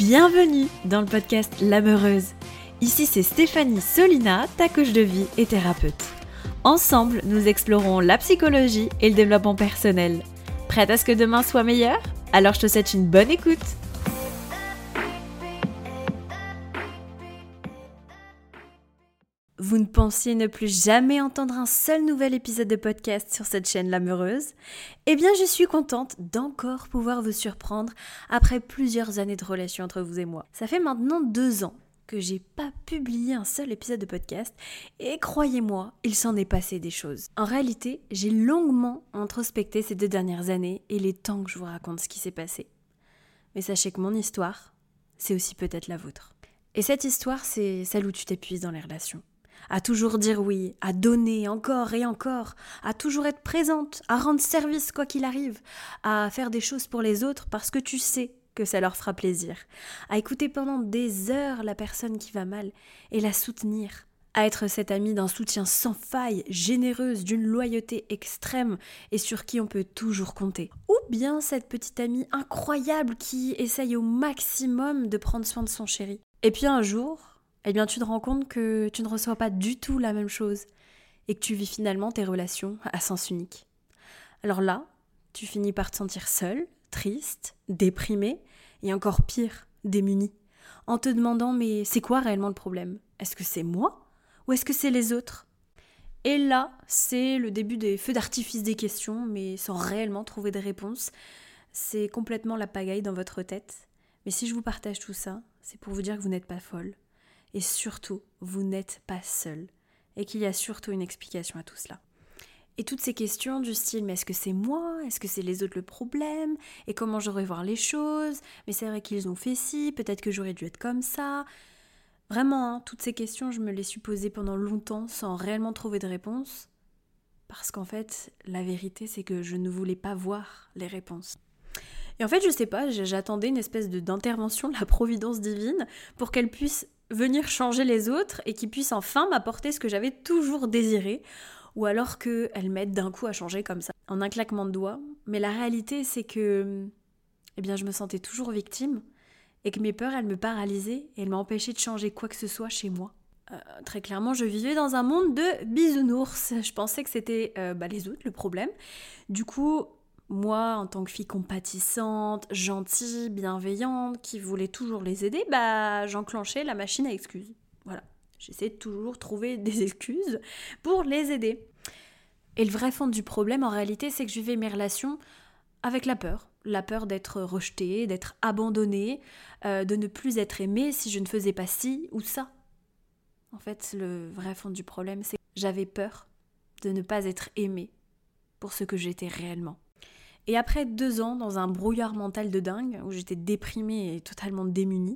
Bienvenue dans le podcast L'âme heureuse. Ici c'est Stéphanie Solina, ta coach de vie et thérapeute. Ensemble, nous explorons la psychologie et le développement personnel. Prête à ce que demain soit meilleur ? Alors je te souhaite une bonne écoute. Vous ne pensiez ne plus jamais entendre un seul nouvel épisode de podcast sur cette chaîne L'âme heureuse ? Eh bien, je suis contente d'encore pouvoir vous surprendre après plusieurs années de relation entre vous et moi. Ça fait maintenant 2 ans que j'ai pas publié un seul épisode de podcast et croyez-moi, il s'en est passé des choses. En réalité, j'ai longuement introspecté ces 2 dernières années et il est temps que je vous raconte ce qui s'est passé. Mais sachez que mon histoire, c'est aussi peut-être la vôtre. Et cette histoire, c'est celle où tu t'épuises dans les relations. À toujours dire oui, à donner encore et encore, à toujours être présente, à rendre service quoi qu'il arrive, à faire des choses pour les autres parce que tu sais que ça leur fera plaisir, à écouter pendant des heures la personne qui va mal et la soutenir, à être cette amie d'un soutien sans faille, généreuse, d'une loyauté extrême et sur qui on peut toujours compter. Ou bien cette petite amie incroyable qui essaye au maximum de prendre soin de son chéri. Et puis un jour, eh bien, tu te rends compte que tu ne reçois pas du tout la même chose et que tu vis finalement tes relations à sens unique. Alors là, tu finis par te sentir seule, triste, déprimée et encore pire, démunie, en te demandant mais c'est quoi réellement le problème ? Est-ce que c'est moi ou est-ce que c'est les autres ? Et là, c'est le début des feux d'artifice des questions mais sans réellement trouver de réponse. C'est complètement la pagaille dans votre tête. Mais si je vous partage tout ça, c'est pour vous dire que vous n'êtes pas folle. Et surtout, vous n'êtes pas seul. Et qu'il y a surtout une explication à tout cela. Et toutes ces questions du style, mais est-ce que c'est moi ? Est-ce que c'est les autres le problème ? Et comment j'aurais voir les choses ? Mais c'est vrai qu'ils ont fait ci, peut-être que j'aurais dû être comme ça. Vraiment, toutes ces questions, je me les suis posées pendant longtemps sans réellement trouver de réponse. Parce qu'en fait, la vérité, c'est que je ne voulais pas voir les réponses. Et en fait, je sais pas, j'attendais une espèce d'intervention de la providence divine pour qu'elle puisse venir changer les autres et qu'ils puissent enfin m'apporter ce que j'avais toujours désiré, ou alors qu'elle m'aide d'un coup à changer comme ça, en un claquement de doigts. Mais la réalité, c'est que je me sentais toujours victime et que mes peurs, elles me paralysaient et elles m'empêchaient de changer quoi que ce soit chez moi. Très clairement, je vivais dans un monde de bisounours. Je pensais que c'était les autres le problème. Du coup, moi, en tant que fille compatissante, gentille, bienveillante, qui voulait toujours les aider, j'enclenchais la machine à excuses. Voilà, j'essayais de toujours trouver des excuses pour les aider. Et le vrai fond du problème, en réalité, c'est que je vivais mes relations avec la peur. La peur d'être rejetée, d'être abandonnée, de ne plus être aimée si je ne faisais pas ci ou ça. En fait, le vrai fond du problème, c'est que j'avais peur de ne pas être aimée pour ce que j'étais réellement. Et après 2 ans dans un brouillard mental de dingue, où j'étais déprimée et totalement démunie,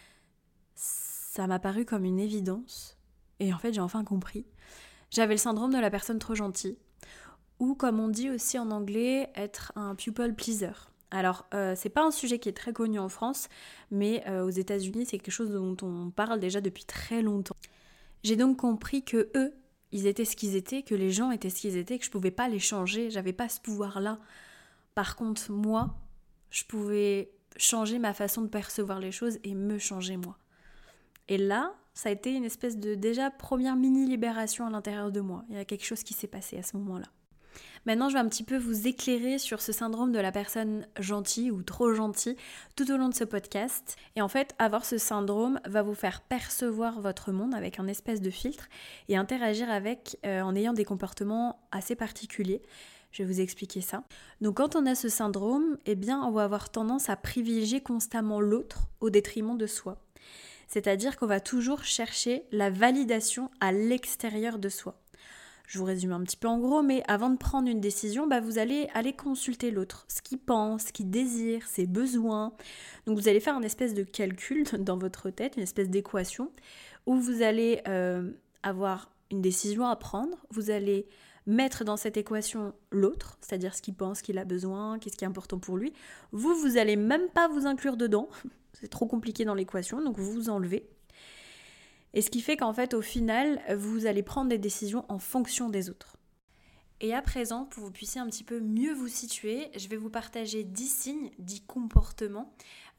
ça m'a paru comme une évidence. Et en fait, j'ai enfin compris. J'avais le syndrome de la personne trop gentille, ou comme on dit aussi en anglais, être un people pleaser. Alors, c'est pas un sujet qui est très connu en France, mais aux États-Unis, c'est quelque chose dont on parle déjà depuis très longtemps. J'ai donc compris que eux, ils étaient ce qu'ils étaient, que les gens étaient ce qu'ils étaient, que je pouvais pas les changer, j'avais pas ce pouvoir-là. Par contre, moi, je pouvais changer ma façon de percevoir les choses et me changer moi. Et là, ça a été une espèce de déjà première mini-libération à l'intérieur de moi. Il y a quelque chose qui s'est passé à ce moment-là. Maintenant, je vais un petit peu vous éclairer sur ce syndrome de la personne gentille ou trop gentille tout au long de ce podcast. Et en fait, avoir ce syndrome va vous faire percevoir votre monde avec un espèce de filtre et interagir avec en ayant des comportements assez particuliers. Je vais vous expliquer ça. Donc quand on a ce syndrome, on va avoir tendance à privilégier constamment l'autre au détriment de soi. C'est-à-dire qu'on va toujours chercher la validation à l'extérieur de soi. Je vous résume un petit peu en gros, mais avant de prendre une décision, vous allez aller consulter l'autre, ce qu'il pense, ce qu'il désire, ses besoins. Donc vous allez faire une espèce de calcul dans votre tête, une espèce d'équation, où vous allez avoir une décision à prendre, vous allez mettre dans cette équation l'autre, c'est-à-dire ce qu'il pense, ce qu'il a besoin, qu'est-ce qui est important pour lui. Vous allez même pas vous inclure dedans, c'est trop compliqué dans l'équation, donc vous vous enlevez. Et ce qui fait qu'en fait, au final, vous allez prendre des décisions en fonction des autres. Et à présent, pour que vous puissiez un petit peu mieux vous situer, je vais vous partager 10 signes, 10 comportements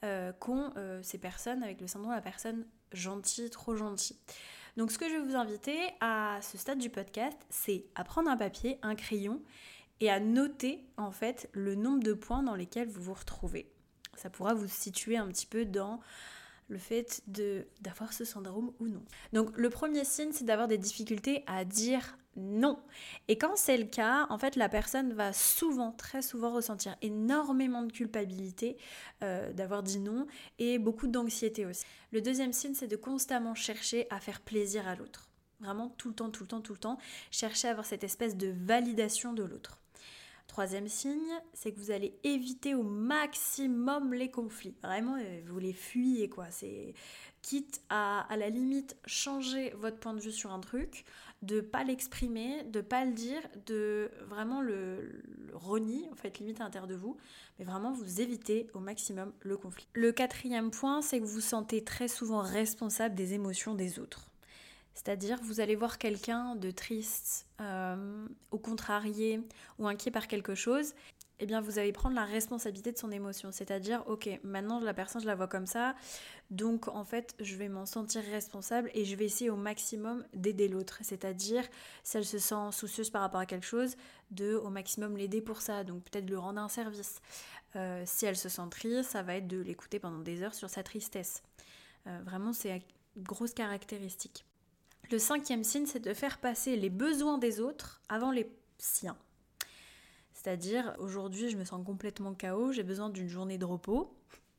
qu'ont ces personnes avec le syndrome de la personne gentille, trop gentille. Donc ce que je vais vous inviter à ce stade du podcast, c'est à prendre un papier, un crayon et à noter en fait le nombre de points dans lesquels vous vous retrouvez. Ça pourra vous situer un petit peu dans le fait d'avoir ce syndrome ou non. Donc le premier signe, c'est d'avoir des difficultés à dire non. Et quand c'est le cas, en fait, la personne va souvent, très souvent ressentir énormément de culpabilité d'avoir dit non et beaucoup d'anxiété aussi. Le deuxième signe, c'est de constamment chercher à faire plaisir à l'autre. Vraiment tout le temps, chercher à avoir cette espèce de validation de l'autre. Troisième signe, c'est que vous allez éviter au maximum les conflits. Vraiment, vous les fuyez, quoi. C'est quitte à la limite changer votre point de vue sur un truc, de pas l'exprimer, de pas le dire, de vraiment le renier, en fait, limite à l'intérieur de vous. Mais vraiment, vous évitez au maximum le conflit. Le quatrième point, c'est que vous vous sentez très souvent responsable des émotions des autres. C'est-à-dire, vous allez voir quelqu'un de triste, ou contrarié, ou inquiet par quelque chose, eh bien vous allez prendre la responsabilité de son émotion. C'est-à-dire, ok, maintenant la personne, je la vois comme ça, donc en fait, je vais m'en sentir responsable et je vais essayer au maximum d'aider l'autre. C'est-à-dire, si elle se sent soucieuse par rapport à quelque chose, de au maximum l'aider pour ça, donc peut-être lui rendre un service. Si elle se sent triste, ça va être de l'écouter pendant des heures sur sa tristesse. Vraiment, c'est une grosse caractéristique. Le cinquième signe, c'est de faire passer les besoins des autres avant les siens. C'est-à-dire, aujourd'hui, je me sens complètement KO, j'ai besoin d'une journée de repos.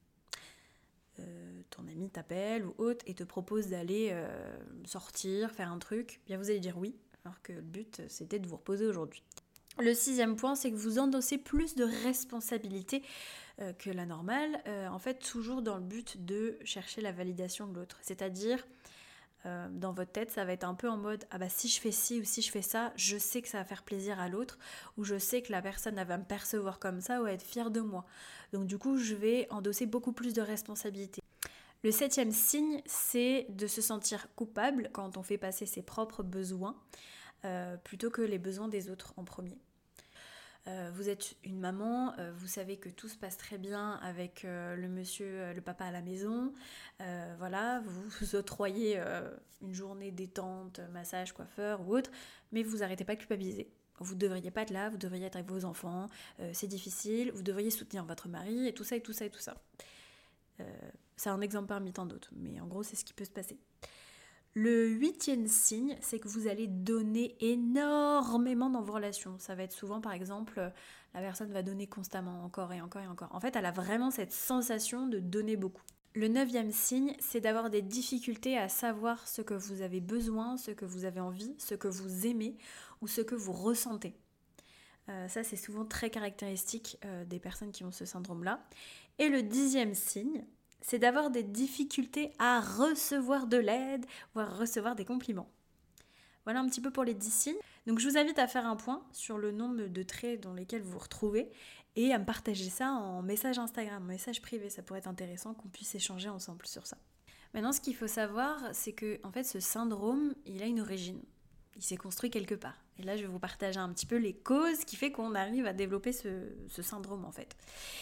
Ton ami t'appelle ou autre et te propose d'aller sortir, faire un truc. Bien, vous allez dire oui, alors que le but, c'était de vous reposer aujourd'hui. Le sixième point, c'est que vous endossez plus de responsabilités que la normale. En fait, toujours dans le but de chercher la validation de l'autre. C'est-à-dire, dans votre tête, ça va être un peu en mode ah bah si je fais ci ou si je fais ça, je sais que ça va faire plaisir à l'autre, ou je sais que la personne elle va me percevoir comme ça ou être fière de moi. Donc du coup, je vais endosser beaucoup plus de responsabilités. Le septième signe, c'est de se sentir coupable quand on fait passer ses propres besoins plutôt que les besoins des autres en premier. Vous êtes une maman, vous savez que tout se passe très bien avec le monsieur, le papa à la maison, voilà, vous octroyez une journée détente, massage, coiffeur ou autre, mais vous n'arrêtez pas de culpabiliser. Vous ne devriez pas être là, vous devriez être avec vos enfants, c'est difficile, vous devriez soutenir votre mari, et tout ça, et tout ça, et tout ça. C'est un exemple parmi tant d'autres, mais en gros, c'est ce qui peut se passer. Le huitième signe, c'est que vous allez donner énormément dans vos relations. Ça va être souvent, par exemple, la personne va donner constamment, encore et encore et encore. En fait, elle a vraiment cette sensation de donner beaucoup. Le neuvième signe, c'est d'avoir des difficultés à savoir ce que vous avez besoin, ce que vous avez envie, ce que vous aimez ou ce que vous ressentez. Ça, c'est souvent très caractéristique des personnes qui ont ce syndrome-là. Et le dixième signe, c'est d'avoir des difficultés à recevoir de l'aide ou à recevoir des compliments. Voilà un petit peu pour les 10 signes. Donc je vous invite à faire un point sur le nombre de traits dans lesquels vous vous retrouvez et à me partager ça en message Instagram, en message privé. Ça pourrait être intéressant qu'on puisse échanger ensemble sur ça. Maintenant, ce qu'il faut savoir, c'est que en fait, ce syndrome, il a une origine. Il s'est construit quelque part. Et là, je vais vous partager un petit peu les causes qui fait qu'on arrive à développer ce syndrome en fait.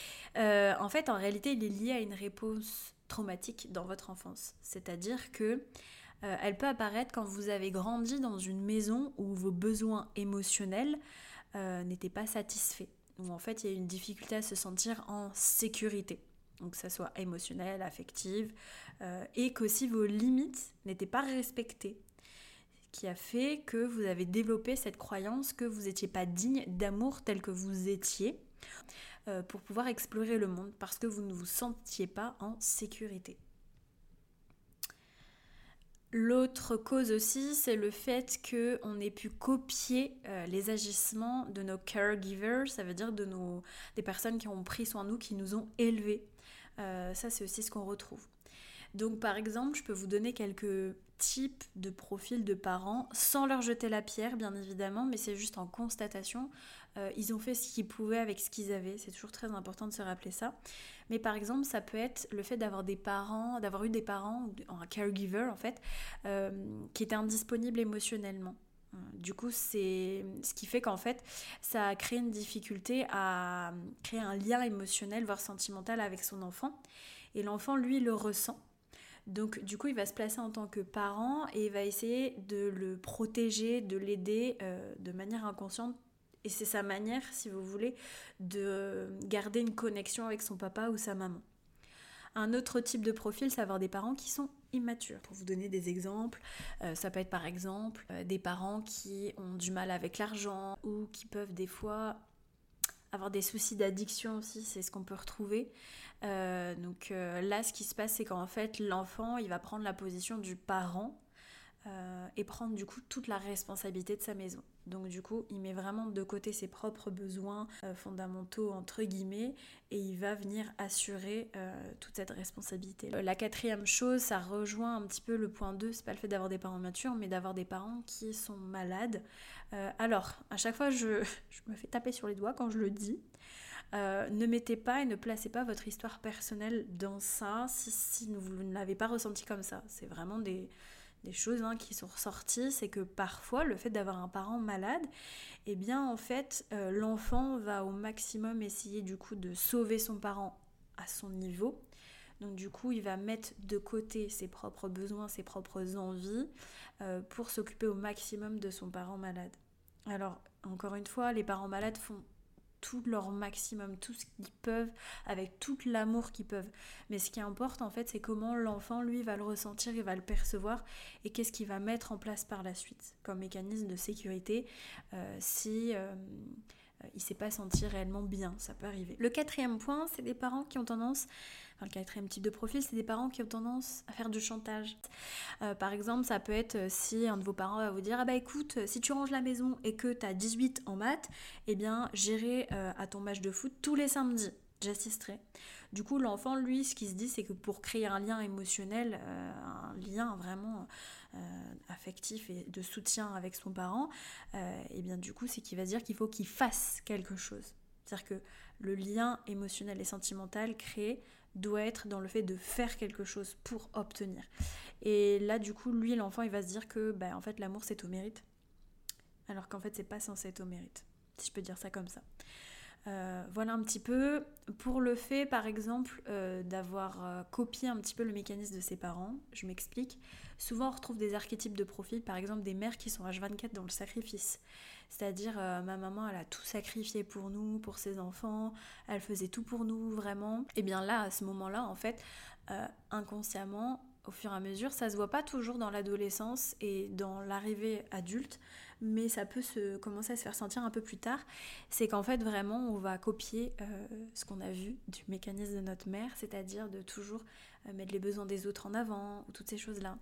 En réalité, il est lié à une réponse traumatique dans votre enfance. C'est-à-dire que elle peut apparaître quand vous avez grandi dans une maison où vos besoins émotionnels n'étaient pas satisfaits. Où en fait, il y a une difficulté à se sentir en sécurité. Donc que ça soit émotionnel, affective, et qu'aussi vos limites n'étaient pas respectées. Qui a fait que vous avez développé cette croyance que vous n'étiez pas digne d'amour tel que vous étiez pour pouvoir explorer le monde parce que vous ne vous sentiez pas en sécurité. L'autre cause aussi, c'est le fait qu'on ait pu copier les agissements de nos caregivers, ça veut dire des personnes qui ont pris soin de nous, qui nous ont élevés. Ça, c'est aussi ce qu'on retrouve. Donc par exemple, je peux vous donner quelques types de profils de parents, sans leur jeter la pierre bien évidemment, mais c'est juste en constatation. Ils ont fait ce qu'ils pouvaient avec ce qu'ils avaient, c'est toujours très important de se rappeler ça. Mais par exemple, ça peut être le fait d'avoir eu des parents, un caregiver en fait, qui étaient indisponibles émotionnellement. Du coup, c'est ce qui fait qu'en fait, ça a créé une difficulté à créer un lien émotionnel, voire sentimental avec son enfant. Et l'enfant, lui, le ressent. Donc du coup, il va se placer en tant que parent et il va essayer de le protéger, de l'aider de manière inconsciente. Et c'est sa manière, si vous voulez, de garder une connexion avec son papa ou sa maman. Un autre type de profil, c'est avoir des parents qui sont immatures. Pour vous donner des exemples, ça peut être par exemple des parents qui ont du mal avec l'argent ou qui peuvent des fois avoir des soucis d'addiction aussi, c'est ce qu'on peut retrouver. Donc là, ce qui se passe, c'est qu'en fait, l'enfant, il va prendre la position du parent et prendre du coup toute la responsabilité de sa maison. Donc du coup, il met vraiment de côté ses propres besoins fondamentaux, entre guillemets, et il va venir assurer toute cette responsabilité. La quatrième chose, ça rejoint un petit peu le point 2, c'est pas le fait d'avoir des parents matures, mais d'avoir des parents qui sont malades. Alors, à chaque fois, je me fais taper sur les doigts quand je le dis. Ne mettez pas et ne placez pas votre histoire personnelle dans ça si vous ne l'avez pas ressenti comme ça. C'est vraiment des choses qui sont ressorties, c'est que parfois le fait d'avoir un parent malade, eh bien en fait l'enfant va au maximum essayer du coup de sauver son parent à son niveau. Donc du coup il va mettre de côté ses propres besoins, ses propres envies pour s'occuper au maximum de son parent malade. Alors encore une fois, les parents malades font tout leur maximum, tout ce qu'ils peuvent, avec tout l'amour qu'ils peuvent. Mais ce qui importe en fait, c'est comment l'enfant, lui, va le ressentir, il va le percevoir et qu'est-ce qu'il va mettre en place par la suite comme mécanisme de sécurité si il ne s'est pas senti réellement bien, ça peut arriver. Le quatrième point, c'est des parents qui ont tendance, enfin le quatrième type de profil, c'est des parents qui ont tendance à faire du chantage. Par exemple, ça peut être si un de vos parents va vous dire « Ah bah écoute, si tu ranges la maison et que tu as 18 en maths, eh bien j'irai à ton match de foot tous les samedis. » J'assisterai. Du coup, l'enfant, lui, ce qu'il se dit, c'est que pour créer un lien émotionnel, un lien vraiment affectif et de soutien avec son parent, et bien du coup, c'est qu'il va se dire qu'il faut qu'il fasse quelque chose. C'est-à-dire que le lien émotionnel et sentimental créé doit être dans le fait de faire quelque chose pour obtenir. Et là, du coup, lui, l'enfant, il va se dire que, en fait, l'amour, c'est au mérite. Alors qu'en fait, c'est pas censé être au mérite, si je peux dire ça comme ça. Voilà un petit peu pour le fait par exemple d'avoir copié un petit peu le mécanisme de ses parents. Je m'explique. Souvent on retrouve des archétypes de profil, par exemple des mères qui sont H24 dans le sacrifice, c'est-à-dire ma maman elle a tout sacrifié pour nous, pour ses enfants, elle faisait tout pour nous vraiment. Et bien là à ce moment là en fait inconsciemment au fur et à mesure, ça se voit pas toujours dans l'adolescence et dans l'arrivée adulte, mais ça peut commencer à se faire sentir un peu plus tard. C'est qu'en fait, vraiment, on va copier ce qu'on a vu du mécanisme de notre mère, c'est-à-dire de toujours mettre les besoins des autres en avant, ou toutes ces choses-là.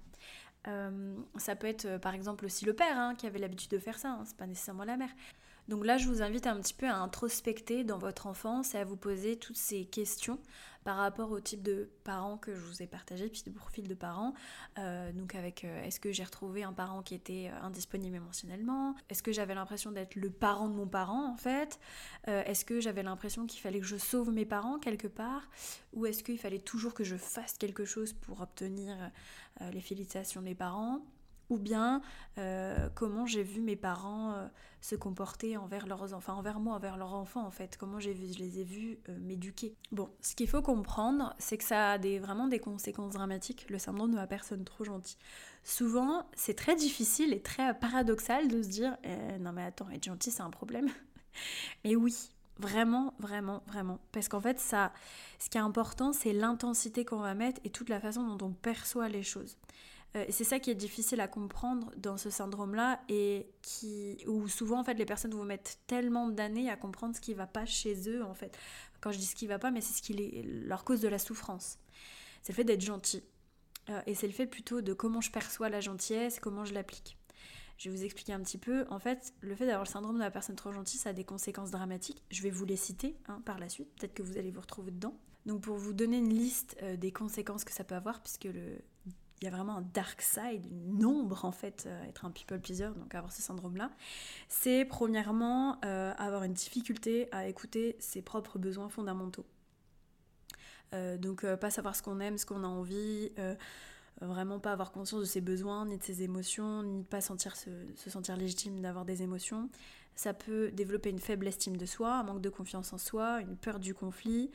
Ça peut être, par exemple, aussi le père qui avait l'habitude de faire ça, c'est pas nécessairement la mère. Donc là, je vous invite un petit peu à introspecter dans votre enfance et à vous poser toutes ces questions par rapport au type de parents que je vous ai partagé, puis de profil de parents. Donc avec, est-ce que j'ai retrouvé un parent qui était indisponible émotionnellement ? Est-ce que j'avais l'impression d'être le parent de mon parent en fait ? Est-ce que j'avais l'impression qu'il fallait que je sauve mes parents quelque part ? Ou est-ce qu'il fallait toujours que je fasse quelque chose pour obtenir les félicitations des parents ? Ou bien comment j'ai vu mes parents se comporter envers leurs enfants, envers moi, envers leurs enfants en fait, comment je les ai vus m'éduquer. Bon, ce qu'il faut comprendre, c'est que ça a vraiment des conséquences dramatiques, le syndrome de la personne trop gentille. Souvent, c'est très difficile et très paradoxal de se dire non mais attends, être gentil c'est un problème. Mais oui, vraiment, vraiment, vraiment. Parce qu'en fait, ça, ce qui est important, c'est l'intensité qu'on va mettre et toute la façon dont on perçoit les choses. Et c'est ça qui est difficile à comprendre dans ce syndrome-là et où souvent en fait les personnes vont mettre tellement d'années à comprendre ce qui ne va pas chez eux en fait. Quand je dis ce qui ne va pas, mais c'est ce qui est leur cause de la souffrance. C'est le fait d'être gentil. Et c'est le fait plutôt de comment je perçois la gentillesse, comment je l'applique. Je vais vous expliquer un petit peu. En fait, le fait d'avoir le syndrome de la personne trop gentille, ça a des conséquences dramatiques. Je vais vous les citer par la suite. Peut-être que vous allez vous retrouver dedans. Donc pour vous donner une liste des conséquences que ça peut avoir, puisque il y a vraiment un dark side, une ombre en fait, être un people pleaser, donc avoir ce syndrome-là. C'est premièrement avoir une difficulté à écouter ses propres besoins fondamentaux. Donc pas savoir ce qu'on aime, ce qu'on a envie, vraiment pas avoir conscience de ses besoins, ni de ses émotions, ni de pas se sentir légitime d'avoir des émotions. Ça peut développer une faible estime de soi, un manque de confiance en soi, une peur du conflit.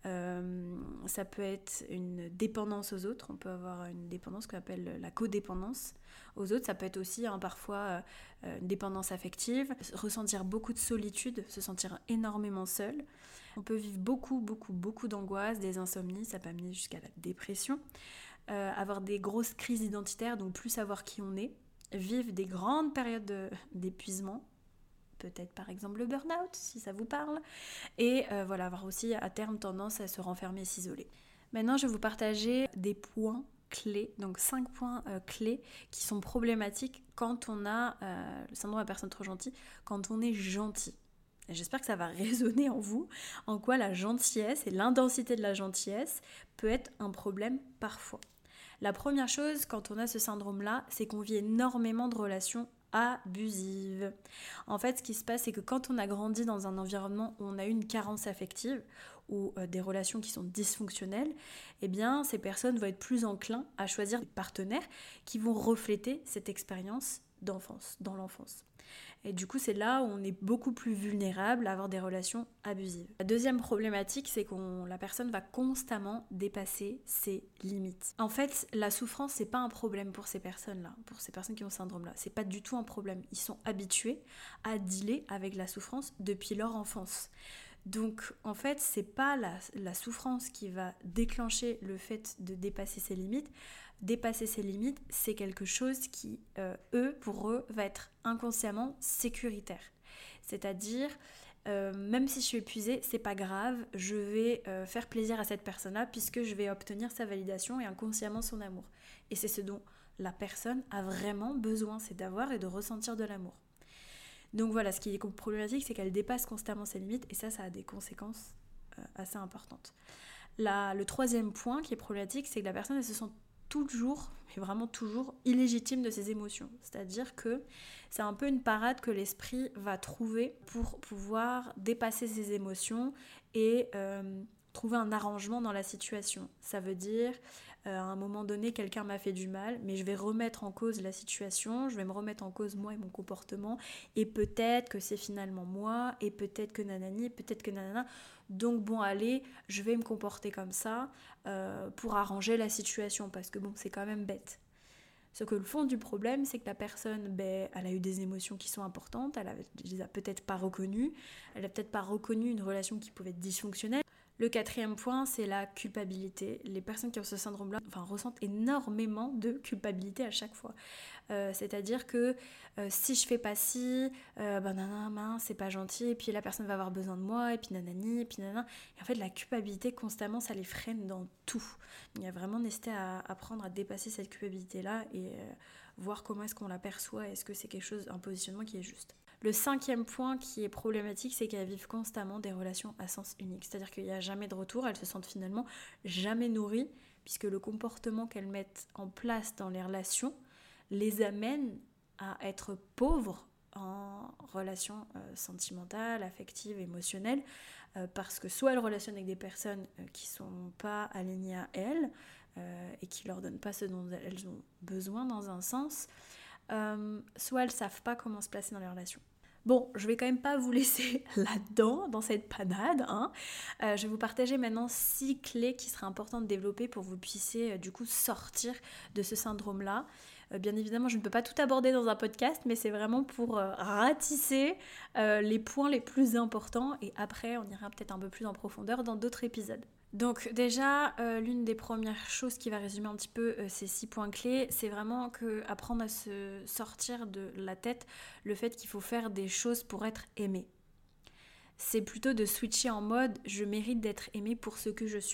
Ça peut être une dépendance aux autres. On peut avoir une dépendance qu'on appelle la codépendance aux autres. Ça peut être aussi parfois une dépendance affective, ressentir beaucoup de solitude, se sentir énormément seul. On peut vivre beaucoup d'angoisse, des insomnies, ça peut amener jusqu'à la dépression. Avoir des grosses crises identitaires, donc plus savoir qui on est. Vivre des grandes périodes d'épuisement. Peut-être par exemple le burn-out, si ça vous parle. Et avoir aussi à terme tendance à se renfermer et s'isoler. Maintenant, je vais vous partager des points clés, donc 5 points clés qui sont problématiques quand on a le syndrome de la personne trop gentille, quand on est gentil. Et j'espère que ça va résonner en vous, en quoi la gentillesse et l'intensité de la gentillesse peut être un problème parfois. La première chose, quand on a ce syndrome-là, c'est qu'on vit énormément de relations abusive. En fait, ce qui se passe, c'est que quand on a grandi dans un environnement où on a eu une carence affective ou des relations qui sont dysfonctionnelles, eh bien, ces personnes vont être plus enclins à choisir des partenaires qui vont refléter cette expérience d'enfance, dans l'enfance. Et du coup, c'est là où on est beaucoup plus vulnérable à avoir des relations abusives. La deuxième problématique, c'est que la personne va constamment dépasser ses limites. En fait, la souffrance, c'est pas un problème pour ces personnes-là, pour ces personnes qui ont ce syndrome-là. C'est pas du tout un problème. Ils sont habitués à dealer avec la souffrance depuis leur enfance. Donc, en fait, c'est pas la souffrance qui va déclencher le fait de dépasser ses limites. Dépasser ses limites, c'est quelque chose qui, pour eux, va être inconsciemment sécuritaire. C'est-à-dire, même si je suis épuisée, c'est pas grave, je vais faire plaisir à cette personne-là puisque je vais obtenir sa validation et inconsciemment son amour. Et c'est ce dont la personne a vraiment besoin, c'est d'avoir et de ressentir de l'amour. Donc voilà, ce qui est problématique, c'est qu'elle dépasse constamment ses limites et ça a des conséquences assez importantes. Le troisième point qui est problématique, c'est que la personne, elle se sent toujours, mais vraiment toujours, illégitime de ses émotions. C'est-à-dire que c'est un peu une parade que l'esprit va trouver pour pouvoir dépasser ses émotions et trouver un arrangement dans la situation. Ça veut dire, à un moment donné, quelqu'un m'a fait du mal, mais je vais remettre en cause la situation, je vais me remettre en cause moi et mon comportement, et peut-être que c'est finalement moi, et peut-être que nanani, peut-être que nanana. Donc bon, allez, je vais me comporter comme ça pour arranger la situation, parce que bon, c'est quand même bête. Sauf que le fond du problème, c'est que la personne, elle a eu des émotions qui sont importantes, elle les a peut-être pas reconnues, elle a peut-être pas reconnu une relation qui pouvait être dysfonctionnelle. Le quatrième point, c'est la culpabilité. Les personnes qui ont ce syndrome-là ressentent énormément de culpabilité à chaque fois. C'est-à-dire que si je fais pas ci, nanana, c'est pas gentil, et puis la personne va avoir besoin de moi, et puis nanani, et puis nanana. Et en fait, la culpabilité, constamment, ça les freine dans tout. Il y a vraiment nécessité à apprendre à dépasser cette culpabilité-là et voir comment est-ce qu'on la perçoit, est-ce que c'est quelque chose, un positionnement qui est juste. Le cinquième point qui est problématique, c'est qu'elles vivent constamment des relations à sens unique. C'est-à-dire qu'il n'y a jamais de retour, elles se sentent finalement jamais nourries, puisque le comportement qu'elles mettent en place dans les relations les amène à être pauvres en relations sentimentales, affectives, émotionnelles, parce que soit elles relationnent avec des personnes qui ne sont pas alignées à elles et qui ne leur donnent pas ce dont elles ont besoin dans un sens, soit elles ne savent pas comment se placer dans les relations. Bon, je vais quand même pas vous laisser là-dedans, dans cette panade. Je vais vous partager maintenant 6 clés qui seraient importantes de développer pour que vous puissiez du coup sortir de ce syndrome-là. Bien évidemment, je ne peux pas tout aborder dans un podcast, mais c'est vraiment pour ratisser les points les plus importants et après, on ira peut-être un peu plus en profondeur dans d'autres épisodes. Donc déjà, l'une des premières choses qui va résumer un petit peu ces 6 points clés, c'est vraiment apprendre à se sortir de la tête le fait qu'il faut faire des choses pour être aimé. C'est plutôt de switcher en mode « je mérite d'être aimé pour ce que je suis ».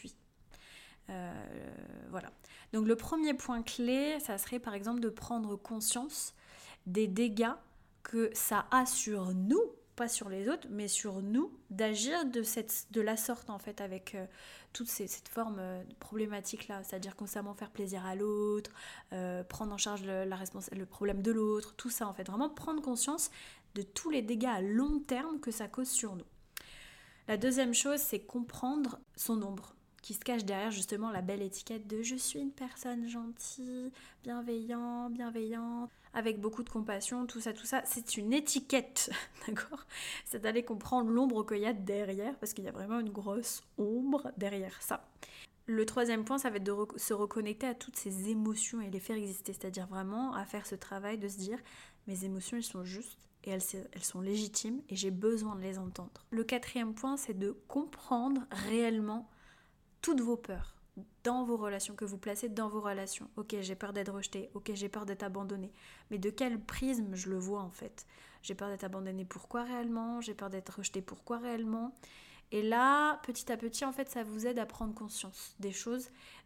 Voilà. Donc le premier point clé, ça serait par exemple de prendre conscience des dégâts que ça a sur nous, pas sur les autres, mais sur nous, d'agir de la sorte en fait avec toute cette forme de problématique-là, c'est-à-dire constamment faire plaisir à l'autre, prendre en charge le problème de l'autre, tout ça en fait, vraiment prendre conscience de tous les dégâts à long terme que ça cause sur nous. La deuxième chose, c'est comprendre son ombre. qui se cache derrière justement la belle étiquette de je suis une personne gentille, bienveillante, avec beaucoup de compassion, tout ça, c'est une étiquette, d'accord ? C'est d'aller comprendre l'ombre qu'il y a derrière, parce qu'il y a vraiment une grosse ombre derrière ça. Le troisième point, ça va être de se reconnecter à toutes ces émotions et les faire exister, c'est-à-dire vraiment à faire ce travail de se dire mes émotions, elles sont justes et elles sont légitimes et j'ai besoin de les entendre. Le quatrième point, c'est de comprendre réellement toutes vos peurs dans vos relations, que vous placez dans vos relations. Ok, j'ai peur d'être rejetée, ok, j'ai peur d'être abandonnée, mais de quel prisme je le vois en fait ? J'ai peur d'être abandonnée, pourquoi réellement ? J'ai peur d'être rejetée, pourquoi réellement ? Et là, petit à petit, en fait, ça vous aide à prendre conscience des choses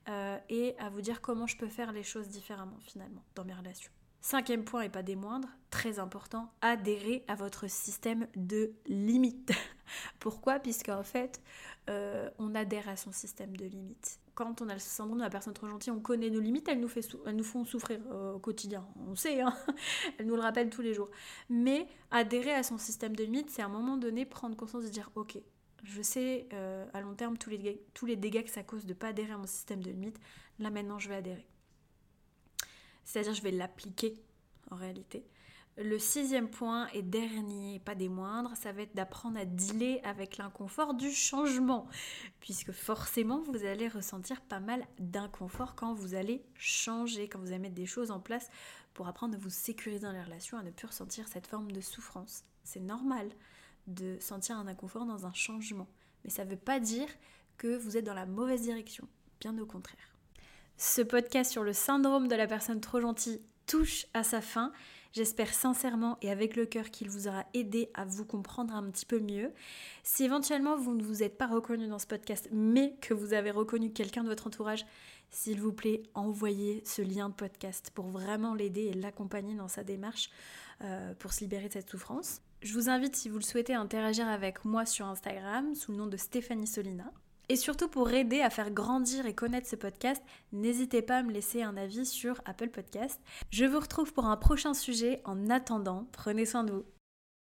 et à vous dire comment je peux faire les choses différemment, finalement, dans mes relations. Cinquième point, et pas des moindres, très important, adhérer à votre système de limites. Pourquoi ? Puisqu'en fait, on adhère à son système de limites. Quand on a le syndrome de la personne trop gentille, on connaît nos limites, elles nous font souffrir au quotidien. On sait, hein, elles nous le rappellent tous les jours. Mais adhérer à son système de limites, c'est à un moment donné prendre conscience de dire « Ok, je sais à long terme tous les dégâts que ça cause de ne pas adhérer à mon système de limites. Là maintenant je vais adhérer. » C'est-à-dire je vais l'appliquer en réalité. Le sixième point et dernier, pas des moindres, ça va être d'apprendre à dealer avec l'inconfort du changement. Puisque forcément vous allez ressentir pas mal d'inconfort quand vous allez changer, quand vous allez mettre des choses en place pour apprendre à vous sécuriser dans les relations, à ne plus ressentir cette forme de souffrance. C'est normal de sentir un inconfort dans un changement. Mais ça ne veut pas dire que vous êtes dans la mauvaise direction, bien au contraire. Ce podcast sur le syndrome de la personne trop gentille touche à sa fin. J'espère sincèrement et avec le cœur qu'il vous aura aidé à vous comprendre un petit peu mieux. Si éventuellement vous ne vous êtes pas reconnu dans ce podcast, mais que vous avez reconnu quelqu'un de votre entourage, s'il vous plaît, envoyez ce lien de podcast pour vraiment l'aider et l'accompagner dans sa démarche pour se libérer de cette souffrance. Je vous invite, si vous le souhaitez, à interagir avec moi sur Instagram sous le nom de Stéphanie Solina. Et surtout pour aider à faire grandir et connaître ce podcast, n'hésitez pas à me laisser un avis sur Apple Podcast. Je vous retrouve pour un prochain sujet. En attendant, prenez soin de vous.